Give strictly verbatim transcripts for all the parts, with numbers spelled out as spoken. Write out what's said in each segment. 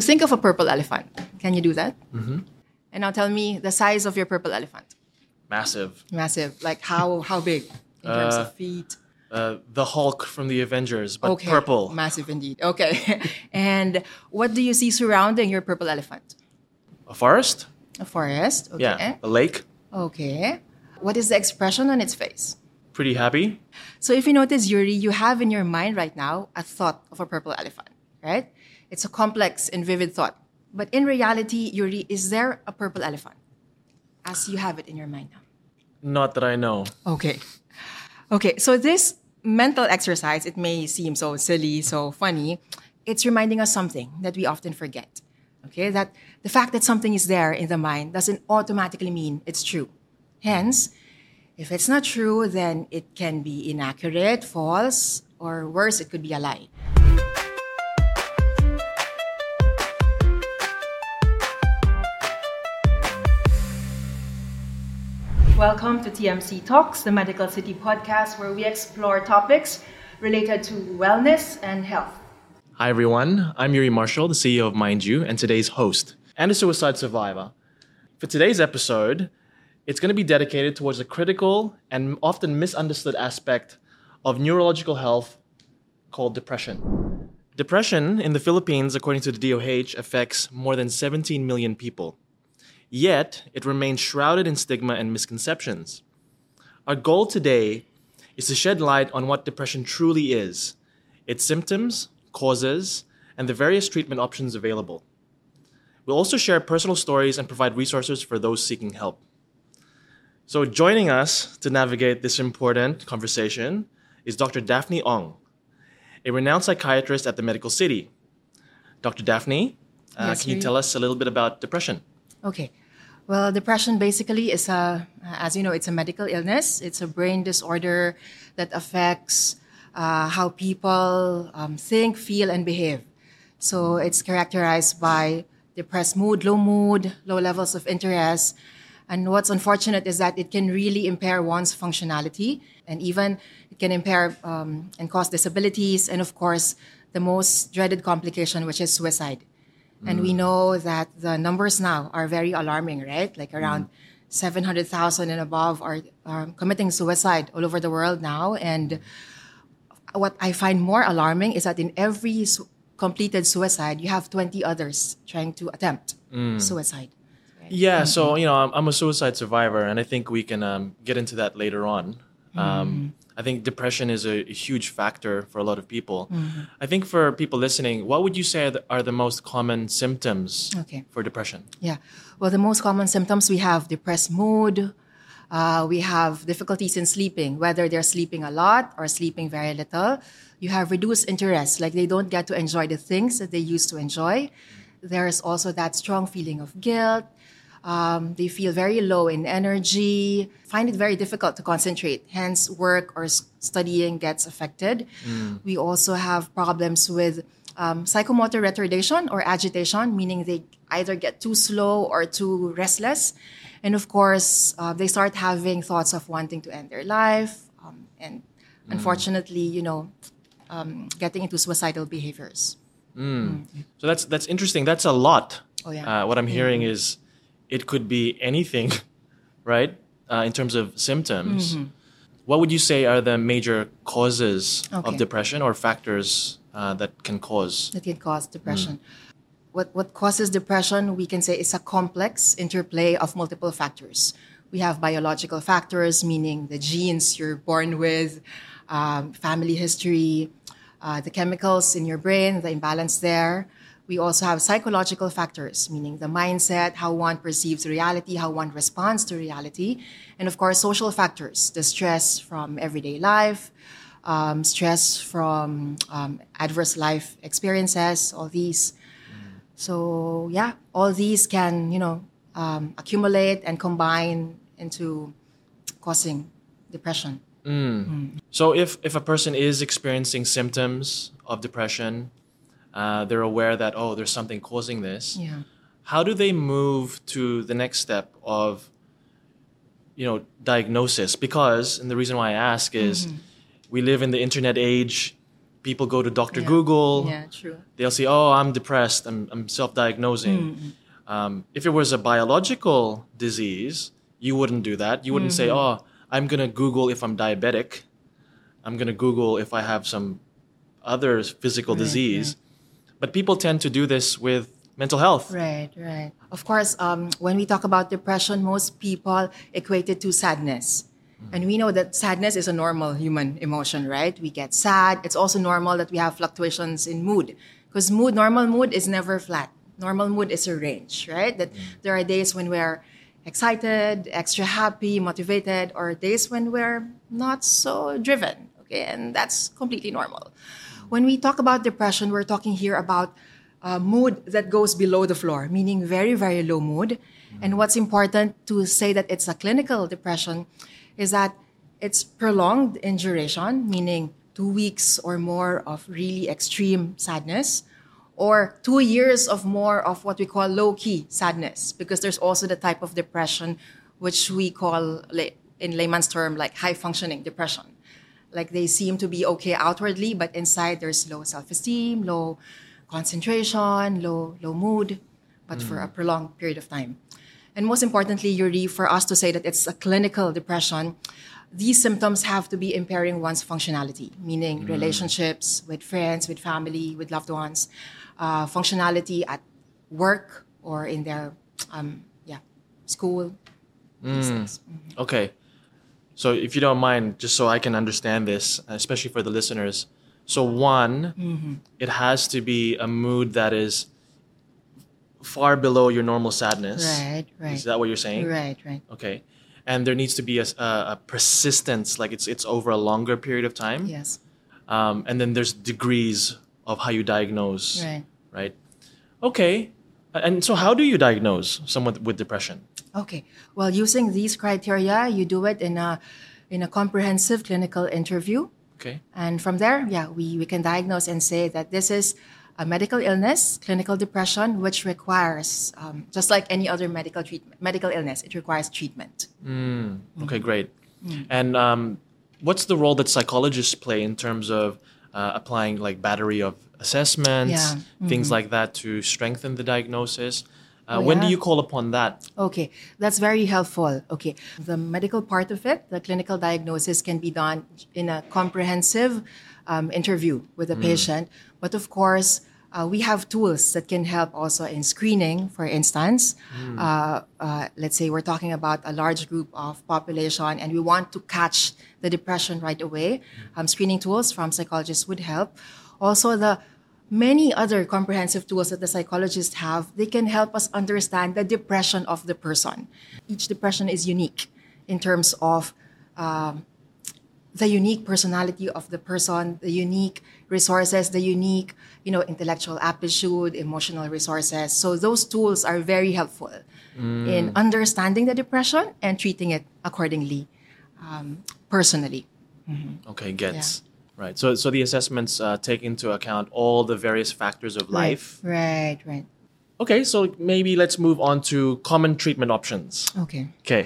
think of a purple elephant. Can you do that? Mm-hmm. And now tell me the size of your purple elephant. Massive. Massive. Like how how big in terms Uh, of feet? Uh, the Hulk from the Avengers, but Okay. purple. Massive indeed. Okay. And what do you see surrounding your purple elephant? A forest? A forest. Okay. Yeah. A lake? Okay. What is the expression on its face? Pretty happy. So if you notice, Yuri, you have in your mind right now a thought of a purple elephant, right? It's a complex and vivid thought. But in reality, Yuri, is there a purple elephant as you have it in your mind now? Not that I know. Okay. Okay, so this mental exercise, it may seem so silly, so funny. It's reminding us something that we often forget. Okay, that the fact that something is there in the mind doesn't automatically mean it's true. Hence, if it's not true, then it can be inaccurate, false, or worse, it could be a lie. Welcome to T M C Talks, the Medical City podcast, where we explore topics related to wellness and health. Hi, everyone. I'm Yuri Marshall, the C E O of Mind You, and today's host, and a suicide survivor. For today's episode, it's going to be dedicated towards a critical and often misunderstood aspect of neurological health called depression. Depression in the Philippines, according to the D O H, affects more than seventeen million people. Yet, it remains shrouded in stigma and misconceptions. Our goal today is to shed light on what depression truly is, its symptoms, causes, and the various treatment options available. We'll also share personal stories and provide resources for those seeking help. So joining us to navigate this important conversation is Doctor Daphne Ong, a renowned psychiatrist at the Medical City. Doctor Daphne, uh, Yes, can you Yuri. tell us a little bit about depression? Okay. Well, depression basically is a, as you know, it's a medical illness. It's a brain disorder that affects uh, how people um, think, feel, and behave. So it's characterized by depressed mood, low mood, low levels of interest. And what's unfortunate is that it can really impair one's functionality, and even it can impair um, and cause disabilities, and of course, the most dreaded complication, which is suicide. And we know that the numbers now are very alarming, right? Like around seven hundred thousand and above are, are committing suicide all over the world now. And what I find more alarming is that in every su- completed suicide, you have twenty others trying to attempt suicide. Right? Yeah, so, you know, I'm, I'm a suicide survivor, and I think we can um, get into that later on. Um, I think depression is a, a huge factor for a lot of people. I think for people listening, what would you say are the, are the most common symptoms Okay. for depression? Yeah. Well, the most common symptoms, we have depressed mood. Uh, we have difficulties in sleeping, whether they're sleeping a lot or sleeping very little. You have reduced interest, like they don't get to enjoy the things that they used to enjoy. There's also that strong feeling of guilt. Um, they feel very low in energy, find it very difficult to concentrate. Hence, work or s- studying gets affected. We also have problems with um, psychomotor retardation or agitation, meaning they either get too slow or too restless. And of course, uh, they start having thoughts of wanting to end their life. Um, and unfortunately, you know, um, getting into suicidal behaviors. So that's that's interesting. That's a lot. Oh, yeah. Uh, what I'm hearing is it could be anything, right? Uh, in terms of symptoms. What would you say are the major causes Okay. of depression or factors uh, that can cause? That can cause depression. What what causes depression, we can say, is a complex interplay of multiple factors. We have biological factors, meaning the genes you're born with, um, family history, uh, the chemicals in your brain, the imbalance there. We also have psychological factors, meaning the mindset, how one perceives reality, how one responds to reality. And of course, social factors, the stress from everyday life, um, stress from um, adverse life experiences, all these. So yeah, all these can, you know, um, accumulate and combine into causing depression. So if, if a person is experiencing symptoms of depression, uh, they're aware that, oh, there's something causing this. Yeah. How do they move to the next step of, you know, diagnosis? Because, and the reason why I ask is, we live in the internet age. people go to Doctor Yeah. Google. Yeah, true. They'll say, "Oh, I'm depressed. I'm, I'm self-diagnosing." Um, if it was a biological disease, you wouldn't do that. You wouldn't say, "Oh, I'm gonna Google if I'm diabetic. I'm gonna Google if I have some other physical Right, disease." But people tend to do this with mental health. Right, right. Of course, um, when we talk about depression, most people equate it to sadness. And we know that sadness is a normal human emotion, right? We get sad. It's also normal that we have fluctuations in mood. Because mood, normal mood is never flat. Normal mood is a range, right? That there are days when we're excited, extra happy, motivated, or days when we're not so driven, okay? And that's completely normal. When we talk about depression, we're talking here about uh, mood that goes below the floor, meaning very, very low mood. And what's important to say that it's a clinical depression is that it's prolonged in duration, meaning two weeks or more of really extreme sadness, or two years of more of what we call low-key sadness, because there's also the type of depression which we call, in layman's term, like high-functioning depression. Like they seem to be okay outwardly, but inside there's low self-esteem, low concentration, low low mood, but for a prolonged period of time. And most importantly, Yuri, for us to say that it's a clinical depression, these symptoms have to be impairing one's functionality, meaning relationships with friends, with family, with loved ones, uh, functionality at work or in their um, yeah school. These things. Okay. So if you don't mind, just so I can understand this, especially for the listeners. So one, it has to be a mood that is far below your normal sadness. Right, right. Is that what you're saying? Right, right. Okay. And there needs to be a, a, a persistence, like it's it's over a longer period of time. Yes. Um, and then there's degrees of how you diagnose. Right. Right. Okay. And so how do you diagnose someone with depression? Okay. Well, using these criteria, you do it in a in a comprehensive clinical interview. Okay. And from there, yeah, we, we can diagnose and say that this is a medical illness, clinical depression, which requires, um, just like any other medical treatment, medical illness, it requires treatment. Mm. Okay, great. And um, what's the role that psychologists play in terms of uh, applying like battery of assessments, Yeah. things like that to strengthen the diagnosis? Uh, Oh, when do yeah. you call upon that? Okay, that's very helpful. Okay, the medical part of it, the clinical diagnosis can be done in a comprehensive um, interview with the patient. But of course, uh, we have tools that can help also in screening, for instance. Uh, uh, let's say we're talking about a large group of population and we want to catch the depression right away. Um, screening tools from psychologists would help. Also, the many other comprehensive tools that the psychologists have, they can help us understand the depression of the person. Each depression is unique in terms of um, the unique personality of the person, the unique resources, the unique, you know, intellectual aptitude, emotional resources. So those tools are very helpful in understanding the depression and treating it accordingly, um, personally. Okay, gets. Right. So, so the assessments uh, take into account all the various factors of life. Right, right. Okay, so maybe let's move on to common treatment options. Okay. Okay.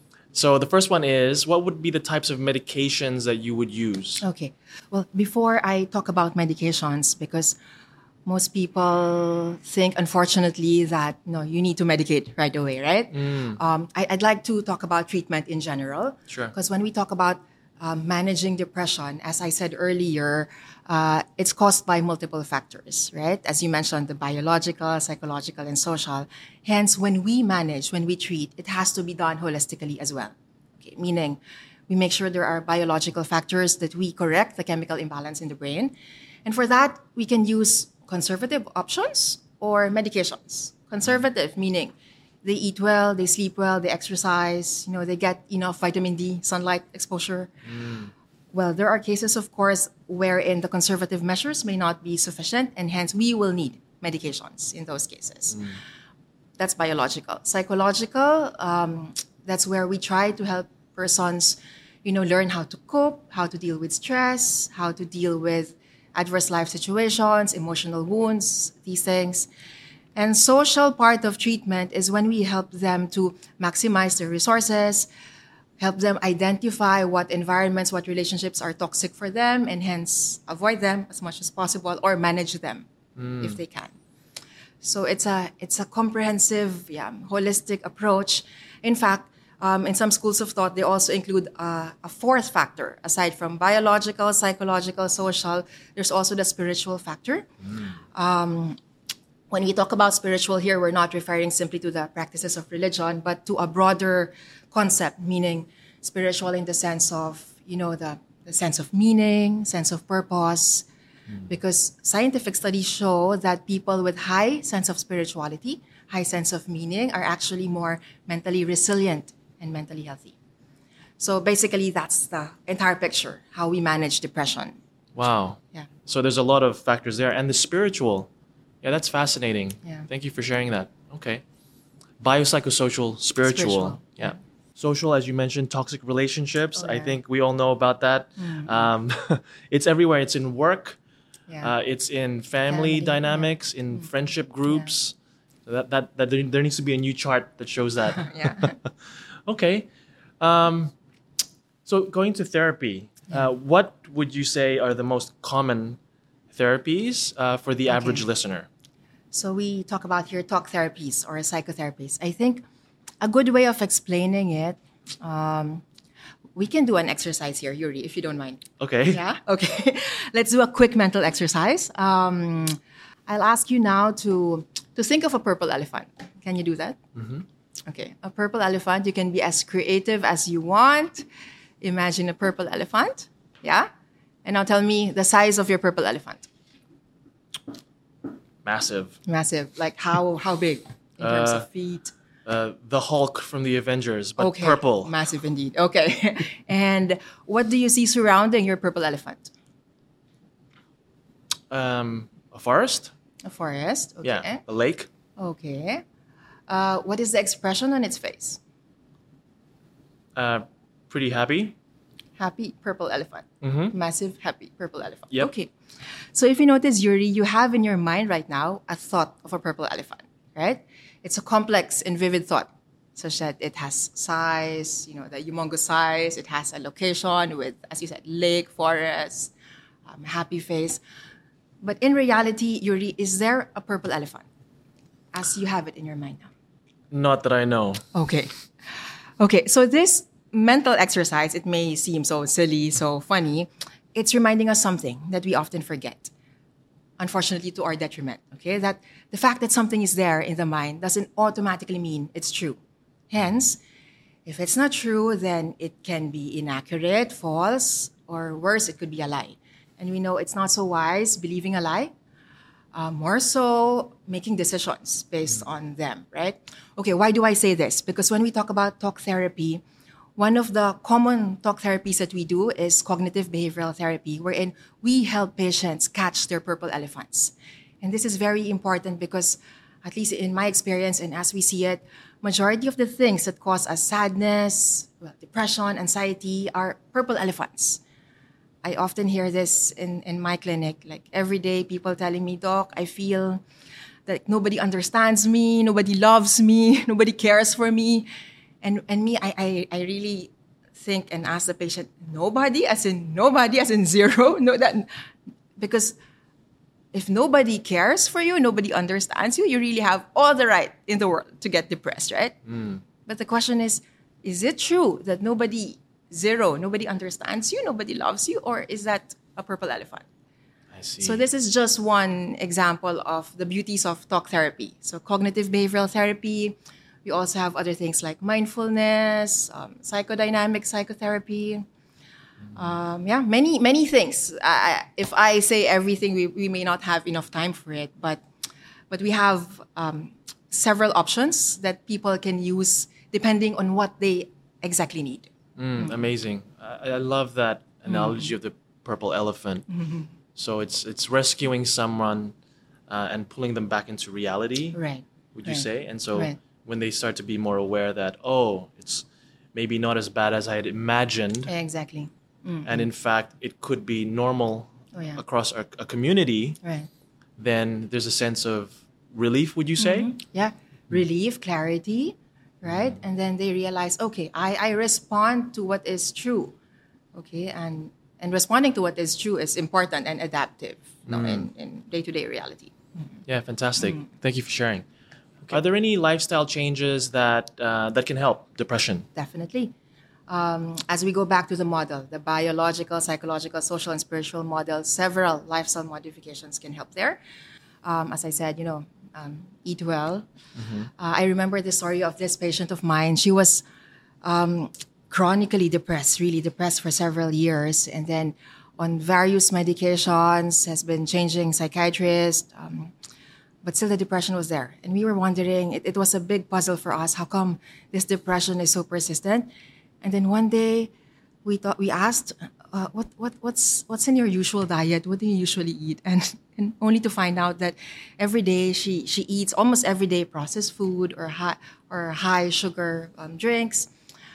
So the first one is, what would be the types of medications that you would use? Okay. Well, before I talk about medications, because most people think, unfortunately, that you know you need to medicate right away, right? Um, I, I'd like to talk about treatment in general. Sure. Because when we talk about um, managing depression, as I said earlier, uh, it's caused by multiple factors, right? As you mentioned, the biological, psychological, and social. Hence, when we manage, when we treat, it has to be done holistically as well. Okay, meaning, we make sure there are biological factors that we correct the chemical imbalance in the brain. And for that, we can use conservative options or medications. Conservative, meaning they eat well, they sleep well, they exercise, you know, they get enough vitamin D, sunlight exposure. Well, there are cases, of course, wherein the conservative measures may not be sufficient, and hence we will need medications in those cases. That's biological. Psychological, um, that's where we try to help persons, you know, learn how to cope, how to deal with stress, how to deal with adverse life situations, emotional wounds, these things. And social part of treatment is when we help them to maximize their resources, help them identify what environments, what relationships are toxic for them, and hence avoid them as much as possible or manage them mm. if they can. So it's a it's a comprehensive, yeah, holistic approach. In fact, um, in some schools of thought, they also include uh, a fourth factor. Aside from biological, psychological, social, there's also the spiritual factor. Mm. Um, when we talk about spiritual here, we're not referring simply to the practices of religion, but to a broader concept, meaning spiritual in the sense of, you know, the, the sense of meaning, sense of purpose. Mm. Because scientific studies show that people with high sense of spirituality, high sense of meaning, are actually more mentally resilient and mentally healthy. So basically, that's the entire picture, how we manage depression. Wow. Yeah. So there's a lot of factors there. And the spiritual, yeah, that's fascinating. Yeah. Thank you for sharing that. Okay. Biopsychosocial, spiritual. Spiritual. Yeah. Social, as you mentioned, toxic relationships. Oh, yeah. I think we all know about that. Mm-hmm. Um, it's everywhere. It's in work. Yeah. Uh, it's in family, family dynamics, yeah. in mm-hmm. friendship groups. Yeah. So that, that, that there, there needs to be a new chart that shows that. Yeah. Okay. Um, so going to therapy, yeah. uh, what would you say are the most common therapies uh, for the okay. average listener? So we talk about here talk therapies or psychotherapies. I think a good way of explaining it, um, we can do an exercise here, Yuri, if you don't mind. Okay. Yeah? Okay. Let's do a quick mental exercise. Um, I'll ask you now to, to think of a purple elephant. Can you do that? Mm-hmm. Okay. A purple elephant. You can be as creative as you want. Imagine a purple elephant. Yeah? And now tell me the size of your purple elephant. Massive. Massive. Like how how big in terms uh, of feet? Uh, the Hulk from the Avengers, but okay. purple. Massive indeed. Okay. And what do you see surrounding your purple elephant? Um, a forest? A forest. Okay. Yeah. A lake? Okay. Uh, what is the expression on its face? Uh, pretty happy. Happy purple elephant. Mm-hmm. Massive, happy purple elephant. Yep. Okay. So if you notice, Yuri, you have in your mind right now a thought of a purple elephant, right? It's a complex and vivid thought, such that it has size, you know, the humongous size. It has a location with, as you said, lake, forest, um, happy face. But in reality, Yuri, is there a purple elephant as you have it in your mind now? Not that I know. Okay. Okay, so this mental exercise, it may seem so silly, so funny. It's reminding us something that we often forget. Unfortunately, to our detriment, okay? That the fact that something is there in the mind doesn't automatically mean it's true. Hence, if it's not true, then it can be inaccurate, false, or worse, it could be a lie. And we know it's not so wise believing a lie, uh, more so making decisions based on them, right? Okay, why do I say this? Because when we talk about talk therapy, one of the common talk therapies that we do is cognitive behavioral therapy, wherein we help patients catch their purple elephants. And this is very important because, at least in my experience and as we see it, majority of the things that cause us sadness, well, depression, anxiety are purple elephants. I often hear this in, in my clinic, like every day people telling me, Doc, I feel that nobody understands me, nobody loves me, nobody cares for me. And and me, I, I, I really think and ask the patient, nobody, as in nobody, as in zero? No, that, because if nobody cares for you, nobody understands you, you really have all the right in the world to get depressed, right? Mm. But the question is, is it true that nobody, zero, nobody understands you, nobody loves you, or is that a purple elephant? I see. So this is just one example of the beauties of talk therapy. So cognitive behavioral therapy. We also have other things like mindfulness, um, psychodynamic psychotherapy. Um, yeah, many, many things. Uh, if I say everything, we, we may not have enough time for it. But, but we have um, several options that people can use depending on what they exactly need. Mm, mm-hmm. Amazing. I, I love that analogy mm-hmm. of the purple elephant. Mm-hmm. So it's it's rescuing someone uh, and pulling them back into reality. Right. Would right. you say? And so right. when they start to be more aware that, oh, it's maybe not as bad as I had imagined. Exactly. Mm-hmm. And in fact, it could be normal oh, yeah. across our, a community. Right. Then there's a sense of relief, would you say? Mm-hmm. Yeah. Relief, clarity, right? And then they realize, okay, I, I respond to what is true, okay? And and responding to what is true is important and adaptive, you know, in, in day-to-day reality. Yeah, fantastic. Thank you for sharing. Are there any lifestyle changes that uh, that can help depression? Definitely. Um, as we go back to the model, the biological, psychological, social, and spiritual model, several lifestyle modifications can help there. Um, as I said, you know, um, eat well. Uh, I remember the story of this patient of mine. She was um, chronically depressed, really depressed for several years, and then on various medications, has been changing psychiatrist, um, but still the depression was there. And we were wondering, it, it was a big puzzle for us, how come this depression is so persistent? And then one day, we thought we asked, uh, "What what what's what's in your usual diet? What do you usually eat?" And and only to find out that every day she she eats almost every day processed food or high or high sugar um, drinks.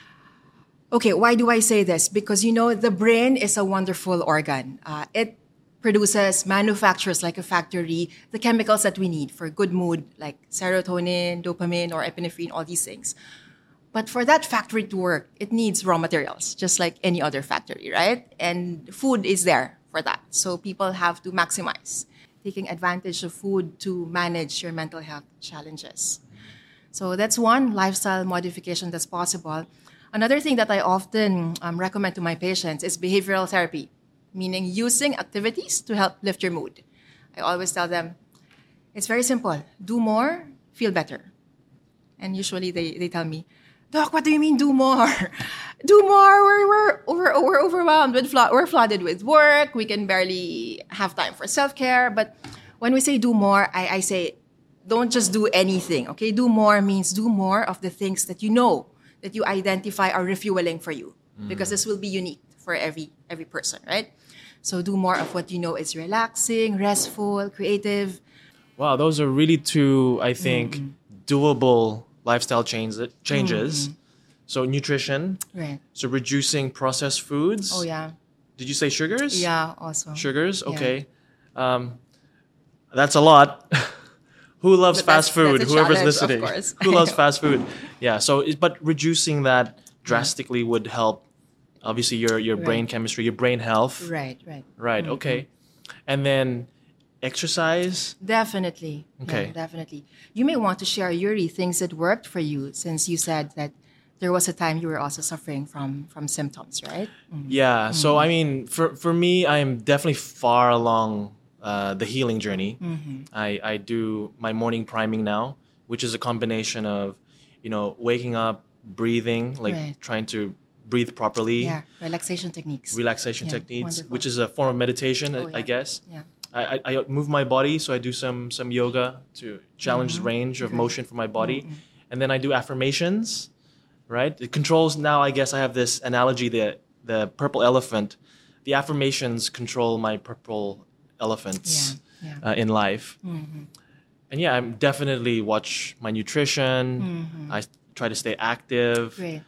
Okay, why do I say this? Because you know the brain is a wonderful organ. Uh, it produces, manufactures like a factory the chemicals that we need for good mood, like serotonin, dopamine, or epinephrine, all these things. But for that factory to work, it needs raw materials, just like any other factory, right? And food is there for that. So people have to maximize taking advantage of food to manage your mental health challenges. So that's one lifestyle modification that's possible. Another thing that I often um, recommend to my patients is behavioral therapy, meaning using activities to help lift your mood. I always tell them, it's very simple. Do more, feel better. And usually they, they tell me, Doc, what do you mean do more? Do more. We're, we're, we're, we're overwhelmed. With flo- we're flooded with work. We can barely have time for self-care. But when we say do more, I, I say don't just do anything, okay? Do more means do more of the things that you know, that you identify are refueling for you. Mm. Because this will be unique for every every person, right? So do more of what you know is relaxing, restful, creative. Wow, those are really two, I think, mm-hmm. doable lifestyle change, changes. Mm-hmm. So nutrition. Right. So reducing processed foods. Oh, yeah. Did you say sugars? Yeah, also. Sugars? Okay. Yeah. Um, that's a lot. Who loves but fast food? Whoever's listening. Who loves fast food? Yeah. So, but reducing that drastically would help, obviously, your, your right. brain chemistry, your brain health. Right, right. Right, mm-hmm. okay. And then exercise? Definitely. Okay. Yeah, definitely. You may want to share, Yuri, things that worked for you, since you said that there was a time you were also suffering from, from symptoms, right? Mm-hmm. Yeah. Mm-hmm. So, I mean, for, for me, I'm definitely far along uh, the healing journey. Mm-hmm. I, I do my morning priming now, which is a combination of, you know, waking up, breathing, like right. trying to breathe properly. Yeah, relaxation techniques. Relaxation yeah, techniques, wonderful. Which is a form of meditation, oh, yeah. I guess. Yeah. I, I move my body, so I do some some yoga to challenge mm-hmm. the range of right. motion for my body. Mm-hmm. And then I do affirmations, right? It controls, now I guess I have this analogy, the, the purple elephant. The affirmations control my purple elephants yeah. Yeah. Uh, in life. Mm-hmm. And yeah, I definitely watch my nutrition. Mm-hmm. I try to stay active. Right.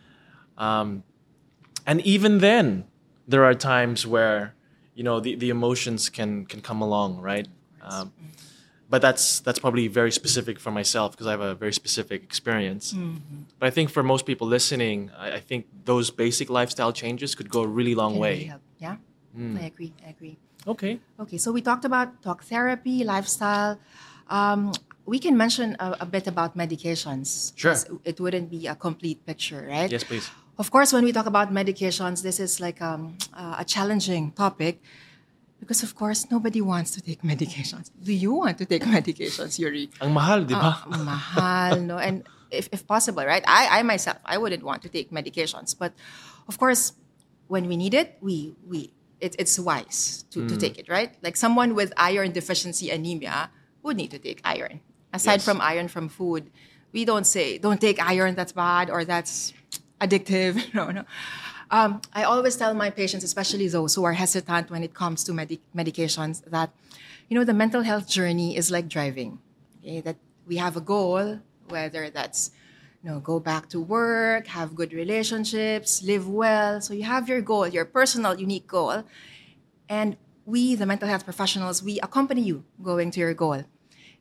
Um, and even then, there are times where, you know, the, the emotions can, can come along, right? Um, but that's that's probably very specific for myself because I have a very specific experience. Mm-hmm. But I think for most people listening, I, I think those basic lifestyle changes could go a really long can way. Really help. Yeah, mm. I agree. I agree. Okay. Okay, so we talked about talk therapy, lifestyle. Um, we can mention a, a bit about medications. Sure. It wouldn't be a complete picture, right? Yes, please. Of course, when we talk about medications, this is like um, uh, a challenging topic because, of course, nobody wants to take medications. Do you want to take medications, Yuri? Ang mahal, di ba? Uh, mahal, no? And if, if possible, right? I, I myself, I wouldn't want to take medications. But, of course, when we need it, we we it, it's wise to, mm. to take it, right? Like someone with iron deficiency anemia would need to take iron. Aside yes. from iron from food, we don't say, don't take iron, that's bad, or that's addictive. No, no. Um, I always tell my patients, especially those who are hesitant when it comes to medic- medications, that, you know, the mental health journey is like driving. Okay? That we have a goal, whether that's, you know, go back to work, have good relationships, live well. So you have your goal, your personal, unique goal. And we, the mental health professionals, we accompany you going to your goal.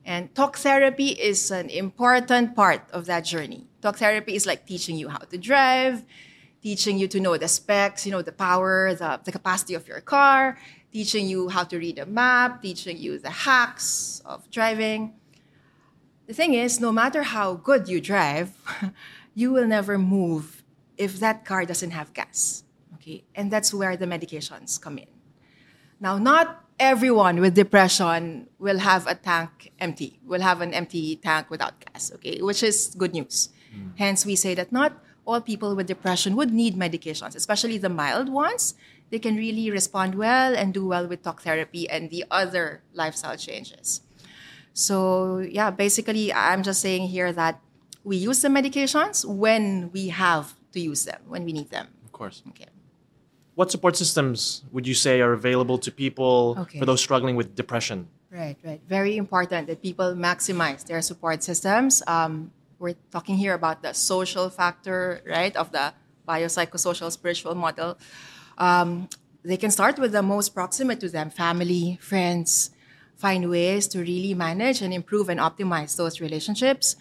And talk therapy is an important part of that journey. Talk therapy is like teaching you how to drive, teaching you to know the specs, you know, the power, the, the capacity of your car, teaching you how to read a map, teaching you the hacks of driving. The thing is, no matter how good you drive, you will never move if that car doesn't have gas. Okay? And that's where the medications come in. Now, not everyone with depression will have a tank empty, will have an empty tank without gas, okay, which is good news. Mm. Hence, we say that not all people with depression would need medications, especially the mild ones. They can really respond well and do well with talk therapy and the other lifestyle changes. So, yeah, basically, I'm just saying here that we use the medications when we have to use them, when we need them. Of course. Okay. What support systems would you say are available to people okay. for those struggling with depression? Right, right. Very important that people maximize their support systems. Um, we're talking here about the social factor, right, of the biopsychosocial spiritual model. Um, they can start with the most proximate to them, family, friends, find ways to really manage and improve and optimize those relationships.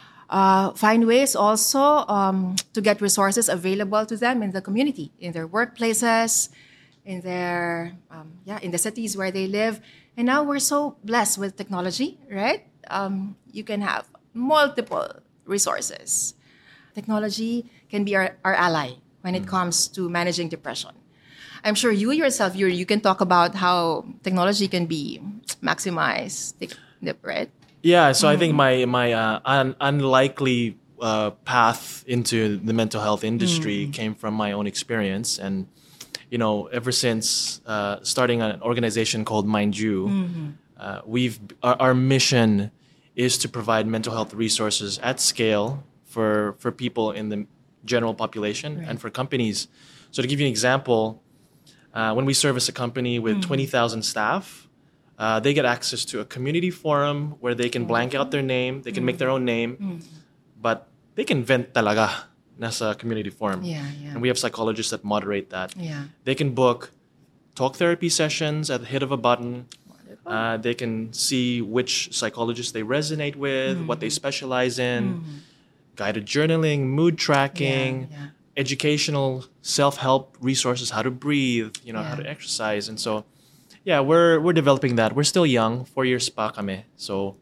Uh, find ways also um, to get resources available to them in the community, in their workplaces, in their um, yeah, in the cities where they live. And now we're so blessed with technology, right? Um, you can have multiple resources. Technology can be our, our ally when it comes to managing depression. I'm sure you yourself, you you can talk about how technology can be maximized, right? Yeah, so mm. I think my my uh, un- unlikely uh, path into the mental health industry mm. came from my own experience, and you know, ever since uh, starting an organization called Mind You, mm-hmm. uh, we've our, our mission is to provide mental health resources at scale for for people in the general population right. and for companies. So to give you an example, uh, when we service a company with mm-hmm. twenty thousand staff. Uh, they get access to a community forum where they can blank out their name, they can mm. make their own name, mm. but they can vent talaga nasa community forum. Yeah, yeah. And we have psychologists that moderate that. Yeah. They can book talk therapy sessions at the hit of a button. Uh, they can see which psychologists they resonate with, mm. what they specialize in, mm. guided journaling, mood tracking, yeah, yeah. educational self-help resources, how to breathe, you know, yeah. how to exercise. And so yeah, we're we're developing that. We're still young, four years pa kami. So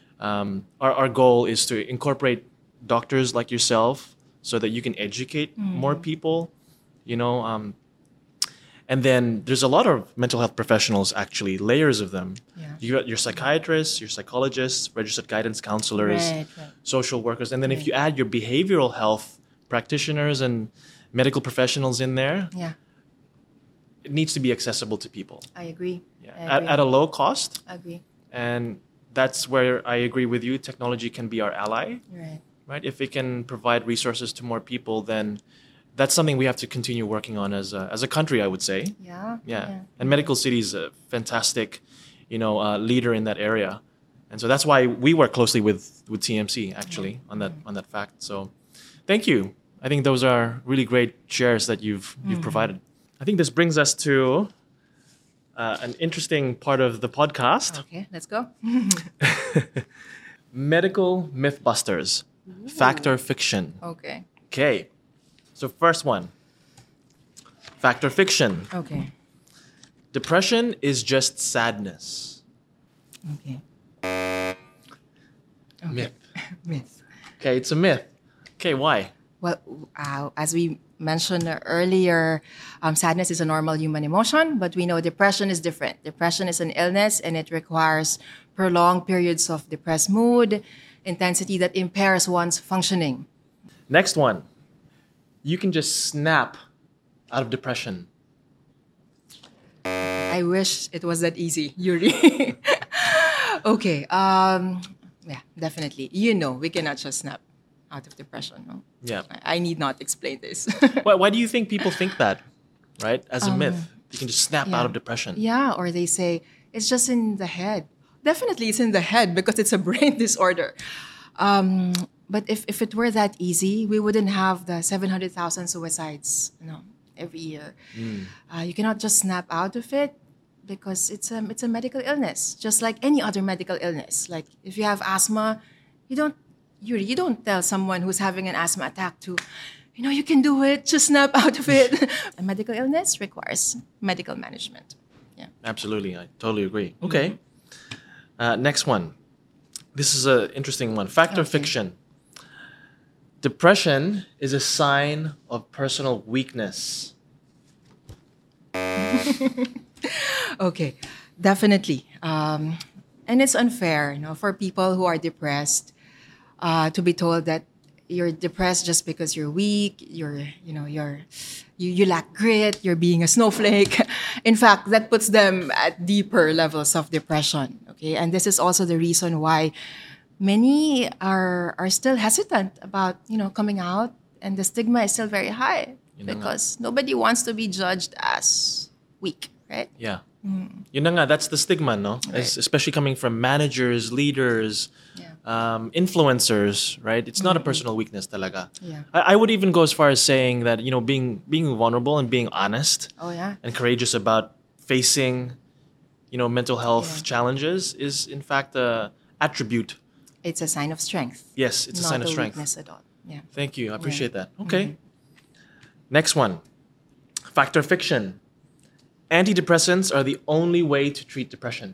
um, our, our goal is to incorporate doctors like yourself so that you can educate mm. more people, you know. Um, and then there's a lot of mental health professionals, actually, layers of them. Yeah. You got your psychiatrists, your psychologists, registered guidance counselors, right, right. social workers. And then right. if you add your behavioral health practitioners and medical professionals in there, yeah. it needs to be accessible to people. I agree. Yeah. I At, agree. at a low cost. I agree. And that's where I agree with you. Technology can be our ally. Right. Right? If it can provide resources to more people, then that's something we have to continue working on as a, as a country, I would say. Yeah. Yeah. yeah. And Medical City is a fantastic, you know, uh, leader in that area. And so that's why we work closely with, with T M C, actually, mm-hmm. on that on that fact. So thank you. I think those are really great shares that you've you've mm-hmm. provided. I think this brings us to uh, an interesting part of the podcast. Okay, let's go. Medical Mythbusters. Ooh. Fact or fiction? Okay. Okay. So first one. Fact or fiction? Okay. Depression is just sadness. Okay. okay. Myth. Myth. Okay, it's a myth. Okay, why? Well, uh, as we mentioned earlier, um, sadness is a normal human emotion, but we know depression is different. Depression is an illness and it requires prolonged periods of depressed mood, intensity that impairs one's functioning. Next one. You can just snap out of depression. I wish it was that easy, Yuri. Okay. Um, yeah, definitely. You know, we cannot just snap out of depression. No? Yeah. I, I need not explain this. why, why do you think people think that, right? As a um, myth, you can just snap yeah. out of depression. Yeah, or they say, it's just in the head. Definitely it's in the head because it's a brain disorder. Um, but if, if it were that easy, we wouldn't have the seven hundred thousand suicides you know, every year. Mm. Uh, you cannot just snap out of it. because it's a it's a medical illness, just like any other medical illness. Like if you have asthma, you don't you you don't tell someone who's having an asthma attack to, you know, you can do it, just snap out of it. A medical illness requires medical management. Yeah. Absolutely, I totally agree. Okay. Uh, next one. This is an interesting one. Fact or Okay. fiction? Depression is a sign of personal weakness. Okay, definitely. Um, and it's unfair, you know, for people who are depressed uh, to be told that you're depressed just because you're weak, you're, you know, you're, you, you lack grit, you're being a snowflake. In fact, that puts them at deeper levels of depression. Okay, and this is also the reason why many are are still hesitant about, you know, coming out, and the stigma is still very high Yun na nga. because nobody wants to be judged as weak, right? Yeah. Yun na nga, that's the stigma, no? Es- Especially coming from managers, leaders, Yeah. um, influencers, right? It's not a personal weakness talaga. Yeah. I, I would even go as far as saying that, you know, being being vulnerable and being honest Oh yeah. and courageous about facing, you know, mental health Yeah. challenges is in fact a attribute. It's a sign of strength. Yes, it's a not sign of a strength. weakness at all. Yeah. Thank you. I appreciate that. Okay. Next one. Fact or fiction? Antidepressants are the only way to treat depression.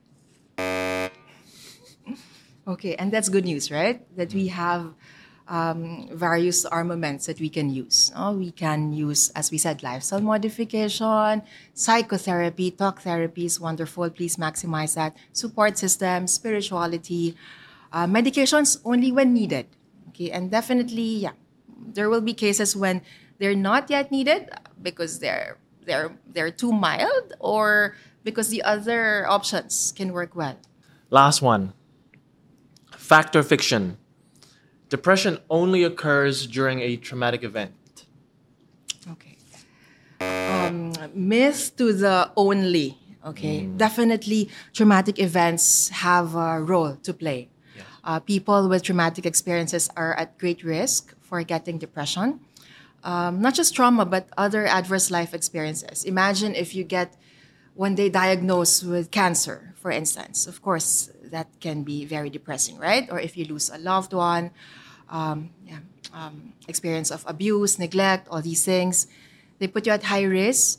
Okay, and that's good news, right? That we have um, various armaments that we can use. No? We can use, as we said, lifestyle modification, psychotherapy, talk therapy is wonderful. Please maximize that. Support systems, spirituality, uh, medications only when needed. Okay, and definitely, yeah, there will be cases when they're not yet needed because they're they're they're too mild, or because the other options can work well. Last one. Fact or fiction? Depression only occurs during a traumatic event. Okay. Um, myth to the only. Okay. Definitely, traumatic events have a role to play. Yes. Uh, people with traumatic experiences are at great risk for getting depression. Um, not just trauma, but other adverse life experiences. Imagine if you get one day diagnosed with cancer, for instance. Of course, that can be very depressing, right? Or if you lose a loved one, um, yeah, um, experience of abuse, neglect, all these things, they put you at high risk.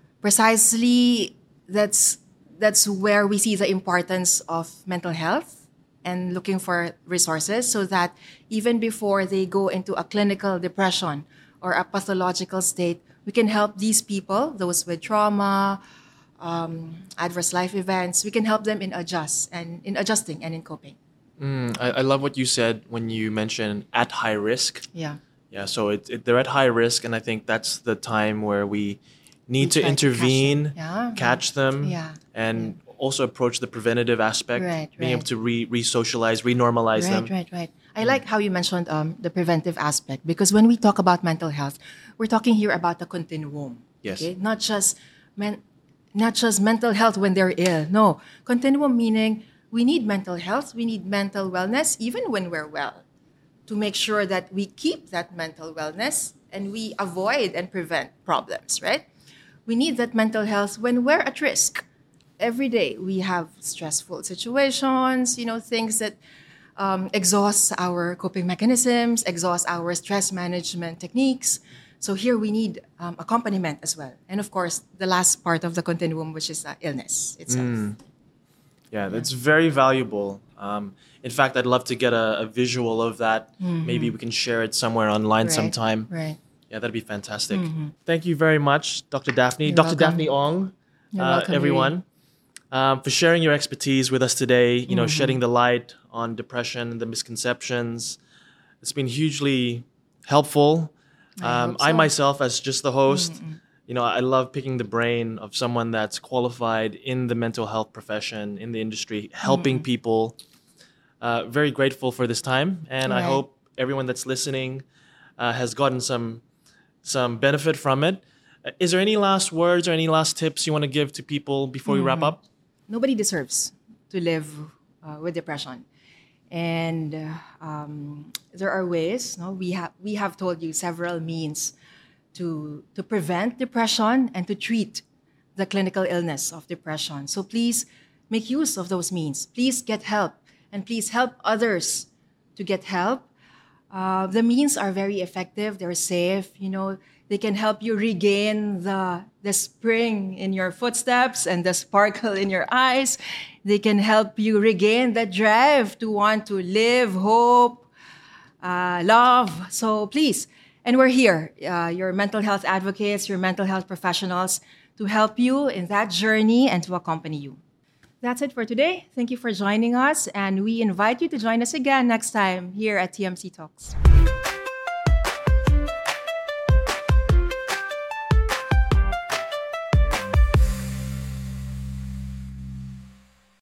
Precisely, that's that's where we see the importance of mental health and looking for resources, so that even before they go into a clinical depression or a pathological state, we can help these people, those with trauma, um, adverse life events. We can help them in adjust and in adjusting and in coping. Mm, I, I love what you said when you mentioned at high risk. Yeah. Yeah, so it, it, they're at high risk, and I think that's the time where we need to try to catch intervene, them. Yeah. catch them, Yeah. and also approach the preventative aspect, Right, being able right. to re re-socialize, re-normalize Right, them. right, right. I like how you mentioned um, the preventive aspect, because when we talk about mental health, we're talking here about the continuum. Yes. Okay? Not just men, not just mental health when they're ill. No, continuum meaning we need mental health, we need mental wellness even when we're well, to make sure that we keep that mental wellness and we avoid and prevent problems. Right? We need that mental health when we're at risk. Every day we have stressful situations, you know, things that um, exhaust our coping mechanisms, exhaust our stress management techniques. So here we need um, accompaniment as well. And of course, the last part of the continuum, which is uh, illness itself. Yeah, that's very valuable. Um, in fact, I'd love to get a, a visual of that. Maybe we can share it somewhere online Right, sometime. Right. Yeah, that'd be fantastic. Thank you very much, Doctor Daphne. You're Doctor welcome. Daphne Ong, You're uh, welcome, everyone, um, for sharing your expertise with us today, you know, shedding the light on depression, the misconceptions. It's been hugely helpful. I Um, hope I so. myself, as just the host, you know, I love picking the brain of someone that's qualified in the mental health profession, in the industry, helping people. Uh, very grateful for this time, and I Right. hope everyone that's listening uh, has gotten some some benefit from it. Uh, Is there any last words or any last tips you want to give to people before we wrap up? Nobody deserves to live uh, with depression. And uh, um, there are ways. No, we have we have told you several means to to prevent depression and to treat the clinical illness of depression. So please make use of those means. Please get help, and please help others to get help. Uh, the means are very effective. They're safe. You know, they can help you regain the, the spring in your footsteps and the sparkle in your eyes. They can help you regain the drive to want to live, hope, uh, love. So please, and we're here, uh, your mental health advocates, your mental health professionals, to help you in that journey and to accompany you. That's it for today. Thank you for joining us, and we invite you to join us again next time here at T M C Talks.